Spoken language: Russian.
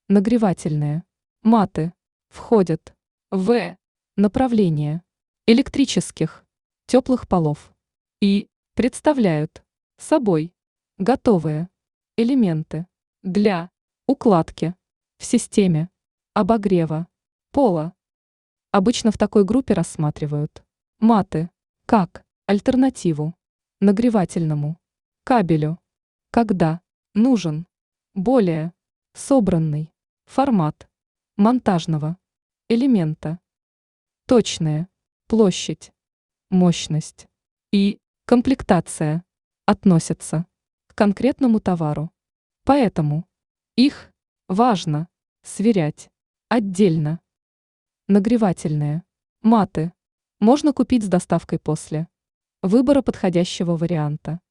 Нагревательные маты входят в направление электрических теплых полов и представляют собой готовые элементы для укладки в системе обогрева пола. Обычно в такой группе рассматривают маты как альтернативу нагревательному кабелю, когда нужен более собранный формат монтажного элемента, точная площадь, мощность и комплектация относятся к конкретному товару. Поэтому их важно сверять отдельно. Нагревательные маты можно купить с доставкой после выбора подходящего варианта.